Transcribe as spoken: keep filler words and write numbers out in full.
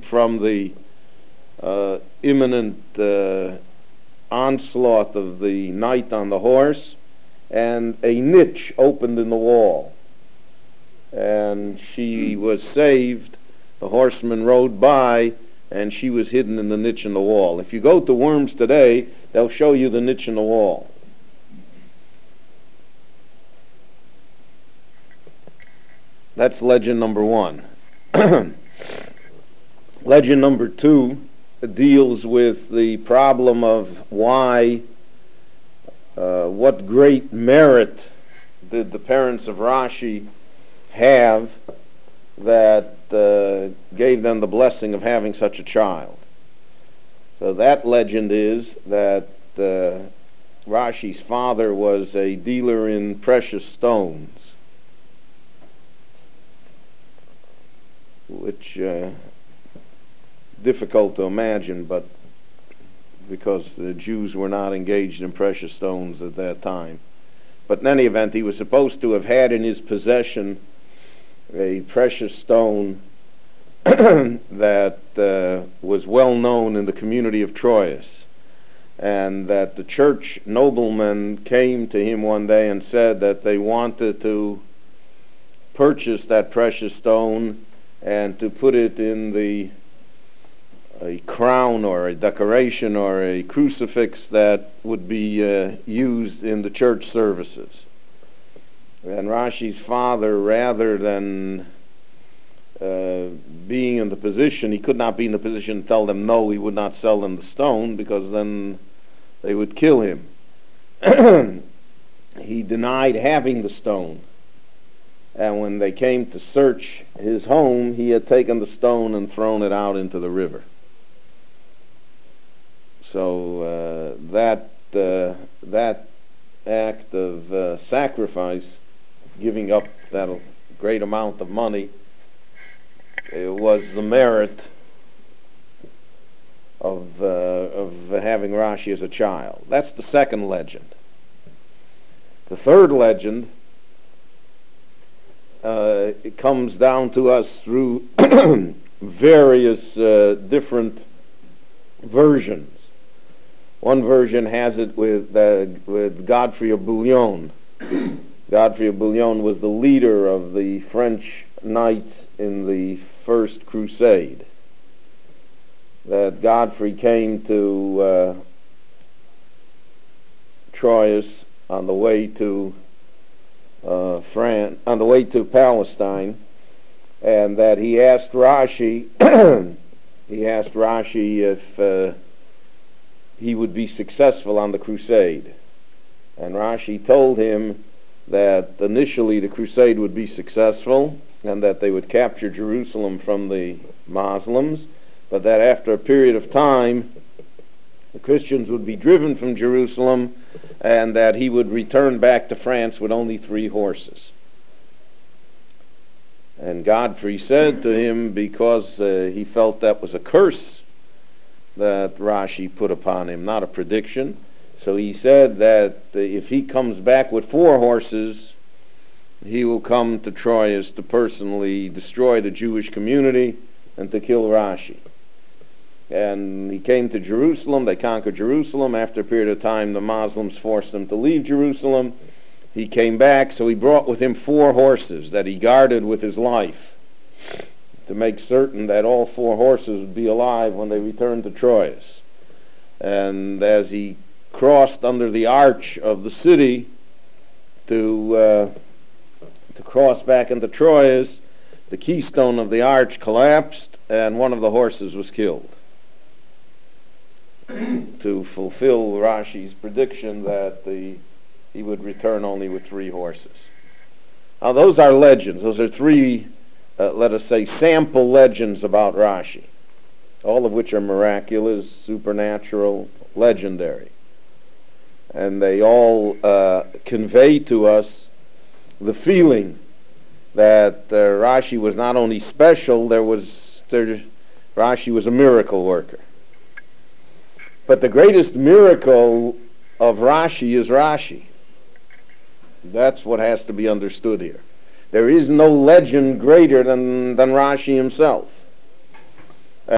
from the uh, imminent uh, onslaught of the knight on the horse, and a niche opened in the wall, and she was saved. The horseman rode by, and she was hidden in the niche in the wall. If you go to Worms today, they'll show you the niche in the wall. That's legend number one. Legend number two deals with the problem of why, uh, what great merit did the parents of Rashi have that uh, gave them the blessing of having such a child. So that legend is that uh, Rashi's father was a dealer in precious stones, which uh, difficult to imagine, but because the Jews were not engaged in precious stones at that time. But in any event, he was supposed to have had in his possession a precious stone that uh, was well known in the community of Troas, and that the church noblemen came to him one day and said that they wanted to purchase that precious stone and to put it in the a crown or a decoration or a crucifix that would be uh, used in the church services. And Rashi's father, rather than uh, being in the position, he could not be in the position to tell them no, he would not sell them the stone, because then they would kill him. He denied having the stone. And when they came to search his home, he had taken the stone and thrown it out into the river. So uh, that uh, that act of uh, sacrifice, giving up that great amount of money, it was the merit of uh, of having Rashi as a child. That's the second legend. The third legend, uh, it comes down to us through various uh, different versions. One version has it with uh, with Godfrey of Bouillon. Godfrey of Bouillon was the leader of the French knights in the First Crusade. That Godfrey came to uh, Troyes on the way to uh, France, on the way to Palestine, and that he asked Rashi, he asked Rashi if uh, he would be successful on the crusade. And Rashi told him that initially the crusade would be successful and that they would capture Jerusalem from the Muslims, but that after a period of time the Christians would be driven from Jerusalem and that he would return back to France with only three horses. And Godfrey said to him, because uh, he felt that was a curse that Rashi put upon him, not a prediction. So he said that uh, if he comes back with four horses, he will come to Troyes to personally destroy the Jewish community and to kill Rashi. And he came to Jerusalem. They conquered Jerusalem. After a period of time, the Muslims forced him to leave Jerusalem. He came back, so he brought with him four horses that he guarded with his life, to make certain that all four horses would be alive when they returned to Troyes. And as he crossed under the arch of the city to uh, to cross back into Troyes, the keystone of the arch collapsed and one of the horses was killed, to fulfill Rashi's prediction that the he would return only with three horses. Now those are legends. Those are three Uh, let us say, sample legends about Rashi, all of which are miraculous, supernatural, legendary. And they all uh, convey to us the feeling that uh, Rashi was not only special, there was there, Rashi was a miracle worker. But the greatest miracle of Rashi is Rashi. That's what has to be understood here. There is no legend greater than, than Rashi himself.